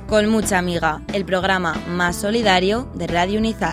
Con mucha amiga, el programa más solidario de Radio Unizar.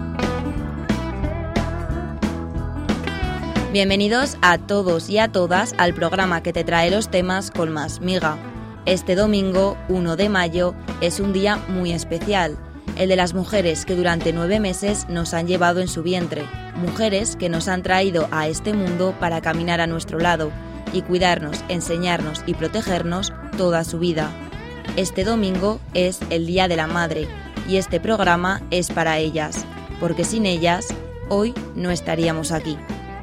Bienvenidos a todos y a todas al programa que te trae los temas con más miga. Este domingo, 1 de mayo, es un día muy especial, el de las mujeres que durante 9 meses nos han llevado en su vientre, mujeres que nos han traído a este mundo para caminar a nuestro lado y cuidarnos, enseñarnos y protegernos toda su vida. Este domingo es el Día de la Madre y este programa es para ellas, porque sin ellas, hoy no estaríamos aquí.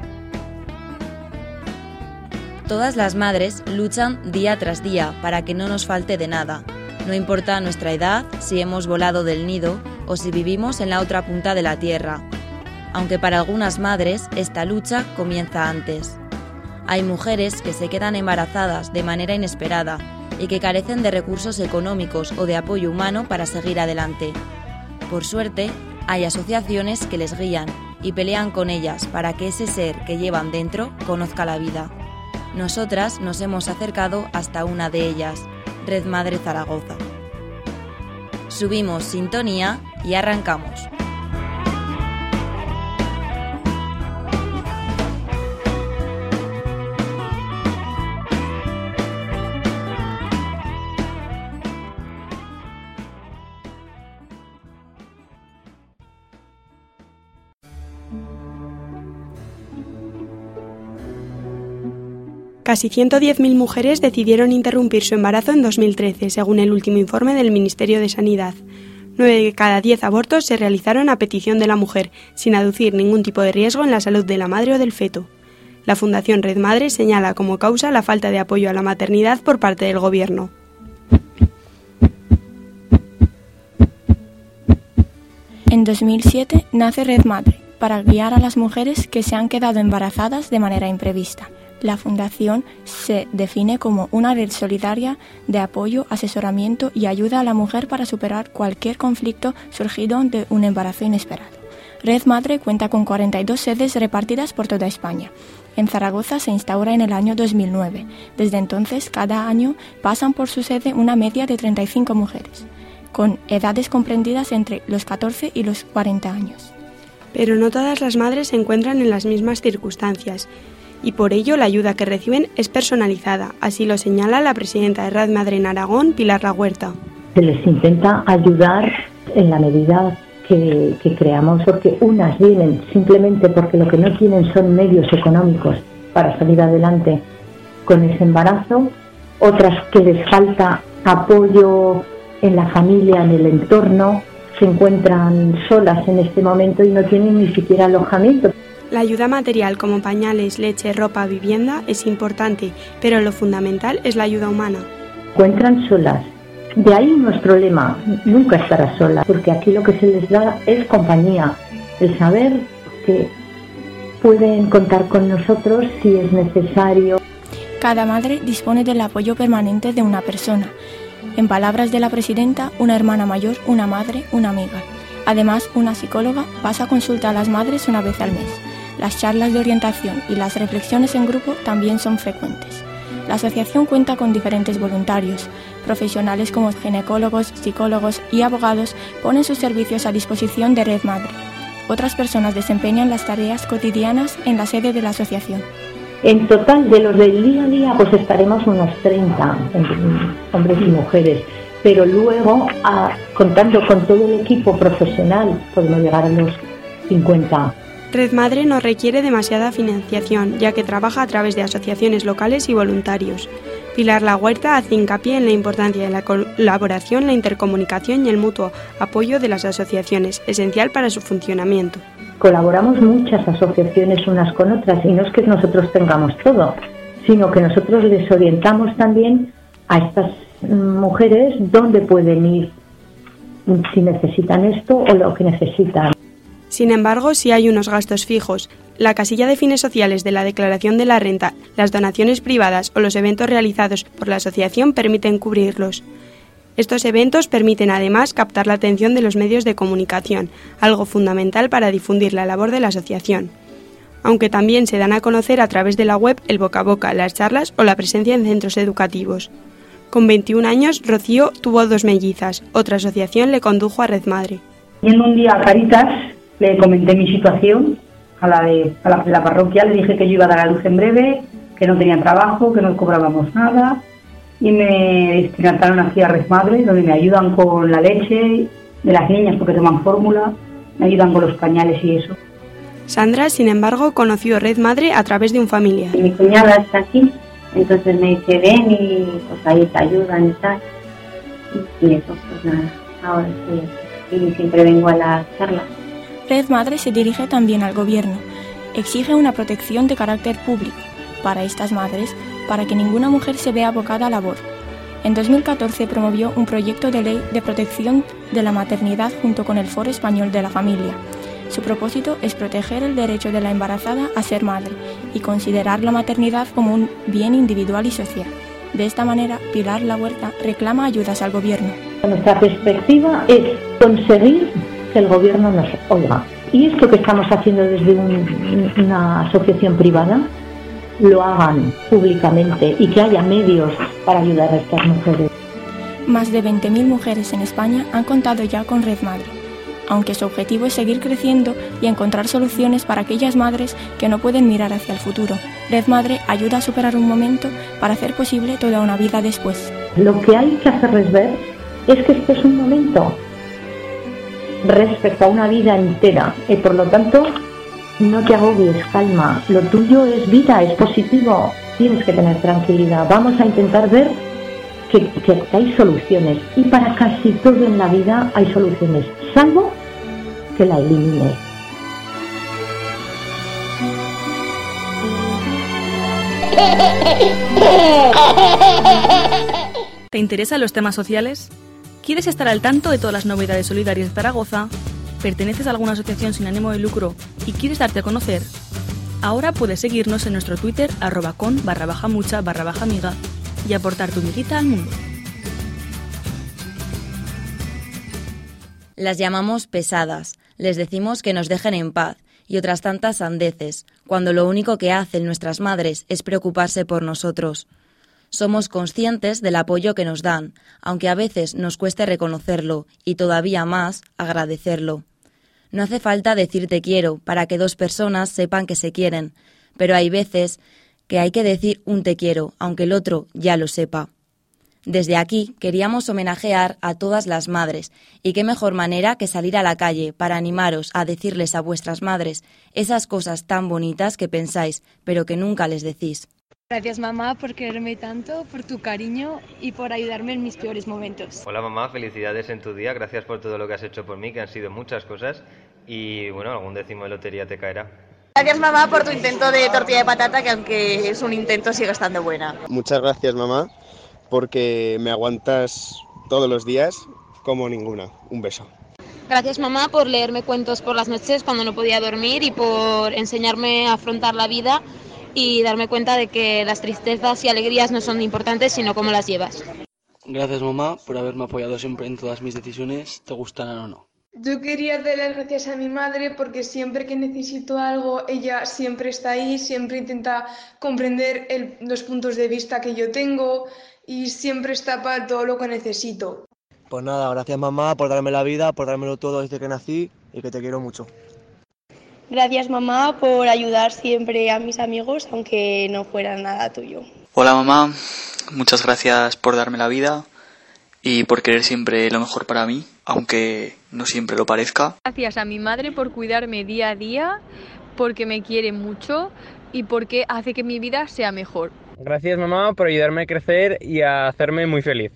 Todas las madres luchan día tras día para que no nos falte de nada. No importa nuestra edad, si hemos volado del nido o si vivimos en la otra punta de la tierra. Aunque para algunas madres esta lucha comienza antes. Hay mujeres que se quedan embarazadas de manera inesperada y que carecen de recursos económicos o de apoyo humano para seguir adelante. Por suerte, hay asociaciones que les guían y pelean con ellas para que ese ser que llevan dentro conozca la vida. Nosotras nos hemos acercado hasta una de ellas, Red Madre Zaragoza. Subimos sintonía y arrancamos. Casi 110.000 mujeres decidieron interrumpir su embarazo en 2013, según el último informe del Ministerio de Sanidad. 9 de cada 10 abortos se realizaron a petición de la mujer, sin aducir ningún tipo de riesgo en la salud de la madre o del feto. La Fundación Red Madre señala como causa la falta de apoyo a la maternidad por parte del Gobierno. En 2007 nace Red Madre, para guiar a las mujeres que se han quedado embarazadas de manera imprevista. La Fundación se define como una red solidaria de apoyo, asesoramiento y ayuda a la mujer para superar cualquier conflicto surgido de un embarazo inesperado. Red Madre cuenta con 42 sedes repartidas por toda España. En Zaragoza se instaura en el año 2009. Desde entonces, cada año pasan por su sede una media de 35 mujeres, con edades comprendidas entre los 14 y los 40 años. Pero no todas las madres se encuentran en las mismas circunstancias. Y por ello la ayuda que reciben es personalizada, así lo señala la presidenta de Red Madre en Aragón, Pilar La Huerta. Se les intenta ayudar en la medida que creamos, porque unas vienen simplemente porque lo que no tienen son medios económicos para salir adelante con ese embarazo, otras que les falta apoyo en la familia, en el entorno, se encuentran solas en este momento y no tienen ni siquiera alojamiento. La ayuda material como pañales, leche, ropa, vivienda es importante, pero lo fundamental es la ayuda humana. Encuentran solas. De ahí nuestro lema, nunca estarás sola, porque aquí lo que se les da es compañía, el saber que pueden contar con nosotros si es necesario. Cada madre dispone del apoyo permanente de una persona. En palabras de la presidenta, una hermana mayor, una madre, una amiga. Además, una psicóloga pasa a consultar a las madres una vez al mes. Las charlas de orientación y las reflexiones en grupo también son frecuentes. La asociación cuenta con diferentes voluntarios. Profesionales como ginecólogos, psicólogos y abogados ponen sus servicios a disposición de Red Madre. Otras personas desempeñan las tareas cotidianas en la sede de la asociación. En total, de los del día a día, pues estaremos unos 30 hombres y mujeres. Pero luego, contando con todo el equipo profesional, podemos llegar a los 50. Red Madre no requiere demasiada financiación, ya que trabaja a través de asociaciones locales y voluntarios. Pilar La Huerta hace hincapié en la importancia de la colaboración, la intercomunicación y el mutuo apoyo de las asociaciones, esencial para su funcionamiento. Colaboramos muchas asociaciones unas con otras, y no es que nosotros tengamos todo, sino que nosotros les orientamos también a estas mujeres dónde pueden ir si necesitan esto o lo que necesitan. Sin embargo, sí hay unos gastos fijos. La casilla de fines sociales de la declaración de la renta, las donaciones privadas o los eventos realizados por la asociación permiten cubrirlos. Estos eventos permiten además captar la atención de los medios de comunicación, algo fundamental para difundir la labor de la asociación. Aunque también se dan a conocer a través de la web, el boca a boca, las charlas o la presencia en centros educativos. Con 21 años, Rocío tuvo 2 mellizas. Otra asociación le condujo a Red Madre. Yendo un día a Cáritas, le comenté mi situación a la parroquia, le dije que yo iba a dar a luz en breve, que no tenía trabajo, que no cobrábamos nada, y me destinaron aquí a Red Madre, donde me ayudan con la leche de las niñas porque toman fórmula, me ayudan con los pañales y eso. Sandra, sin embargo, conoció Red Madre a través de un familiar. Mi cuñada está aquí, entonces me dice, ven y pues ahí te ayudan y tal. Y eso, pues nada, ahora sí, y siempre vengo a las charlas. Red Madre se dirige también al gobierno. Exige una protección de carácter público para estas madres, para que ninguna mujer se vea abocada al aborto. En 2014 promovió un proyecto de ley de protección de la maternidad junto con el Foro Español de la Familia. Su propósito es proteger el derecho de la embarazada a ser madre y considerar la maternidad como un bien individual y social. De esta manera, Pilar Lahuerta reclama ayudas al gobierno. Nuestra perspectiva es conseguir que el gobierno nos oiga. Y esto que estamos haciendo desde una asociación privada, lo hagan públicamente y que haya medios para ayudar a estas mujeres. Más de 20.000 mujeres en España han contado ya con Red Madre, aunque su objetivo es seguir creciendo y encontrar soluciones para aquellas madres que no pueden mirar hacia el futuro. Red Madre ayuda a superar un momento para hacer posible toda una vida después. Lo que hay que hacerles ver es que este es un momento respecto a una vida entera y por lo tanto no te agobies, calma, lo tuyo es vida, es positivo, tienes que tener tranquilidad, vamos a intentar ver que hay soluciones y para casi todo en la vida hay soluciones, salvo que la elimines. ¿Te interesan los temas sociales? ¿Quieres estar al tanto de todas las novedades solidarias de Zaragoza? ¿Perteneces a alguna asociación sin ánimo de lucro y quieres darte a conocer? Ahora puedes seguirnos en nuestro Twitter @con_mucha_amiga y aportar tu miguita al mundo. Las llamamos pesadas, les decimos que nos dejen en paz y otras tantas sandeces, cuando lo único que hacen nuestras madres es preocuparse por nosotros. Somos conscientes del apoyo que nos dan, aunque a veces nos cueste reconocerlo y todavía más agradecerlo. No hace falta decir te quiero para que 2 personas sepan que se quieren, pero hay veces que hay que decir un te quiero, aunque el otro ya lo sepa. Desde aquí queríamos homenajear a todas las madres, y qué mejor manera que salir a la calle para animaros a decirles a vuestras madres esas cosas tan bonitas que pensáis, pero que nunca les decís. Gracias mamá por quererme tanto, por tu cariño y por ayudarme en mis peores momentos. Hola mamá, felicidades en tu día, gracias por todo lo que has hecho por mí, que han sido muchas cosas y bueno, algún décimo de lotería te caerá. Gracias mamá por tu intento de tortilla de patata, que aunque es un intento sigue estando buena. Muchas gracias mamá, porque me aguantas todos los días como ninguna. Un beso. Gracias mamá por leerme cuentos por las noches cuando no podía dormir y por enseñarme a afrontar la vida y darme cuenta de que las tristezas y alegrías no son importantes, sino cómo las llevas. Gracias mamá por haberme apoyado siempre en todas mis decisiones, te gustaran o no. Yo quería darle las gracias a mi madre porque siempre que necesito algo, ella siempre está ahí, siempre intenta comprender los puntos de vista que yo tengo y siempre está para todo lo que necesito. Pues nada, gracias mamá por darme la vida, por dármelo todo desde que nací y que te quiero mucho. Gracias mamá por ayudar siempre a mis amigos, aunque no fuera nada tuyo. Hola mamá, muchas gracias por darme la vida y por querer siempre lo mejor para mí, aunque no siempre lo parezca. Gracias a mi madre por cuidarme día a día, porque me quiere mucho y porque hace que mi vida sea mejor. Gracias mamá por ayudarme a crecer y a hacerme muy feliz.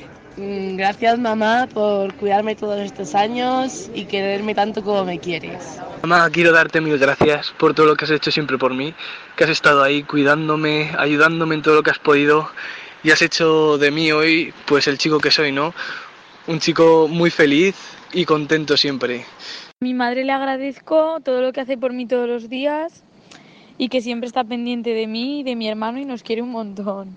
Gracias mamá por cuidarme todos estos años y quererme tanto como me quieres. Mamá, quiero darte mil gracias por todo lo que has hecho siempre por mí, que has estado ahí cuidándome, ayudándome en todo lo que has podido y has hecho de mí hoy pues el chico que soy, ¿no? Un chico muy feliz y contento siempre. A mi madre le agradezco todo lo que hace por mí todos los días y que siempre está pendiente de mí y de mi hermano y nos quiere un montón.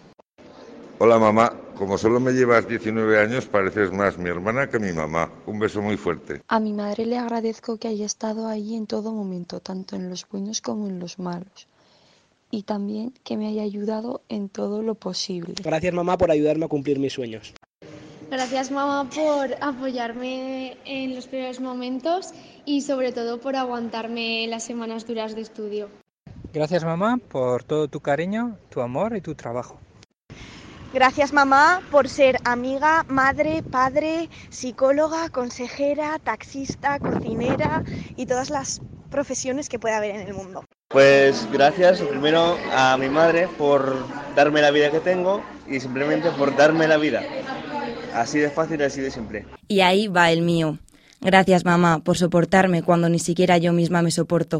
Hola mamá, como solo me llevas 19 años pareces más mi hermana que mi mamá. Un beso muy fuerte. A mi madre le agradezco que haya estado ahí en todo momento, tanto en los buenos como en los malos. y también que me haya ayudado en todo lo posible. Gracias, mamá, por ayudarme a cumplir mis sueños. Gracias, mamá, por apoyarme en los peores momentos y sobre todo por aguantarme las semanas duras de estudio. Gracias, mamá, por todo tu cariño, tu amor y tu trabajo. Gracias, mamá, por ser amiga, madre, padre, psicóloga, consejera, taxista, cocinera y todas las profesiones que pueda haber en el mundo. Pues gracias primero a mi madre por darme la vida que tengo y simplemente por darme la vida. Así de fácil y así de simple. Y ahí va el mío. Gracias, mamá, por soportarme cuando ni siquiera yo misma me soporto.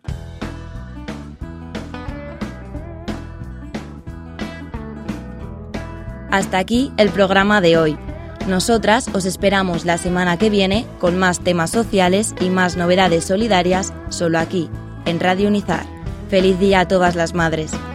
Hasta aquí el programa de hoy. Nosotras os esperamos la semana que viene con más temas sociales y más novedades solidarias, solo aquí, en Radio Unizar. ¡Feliz día a todas las madres!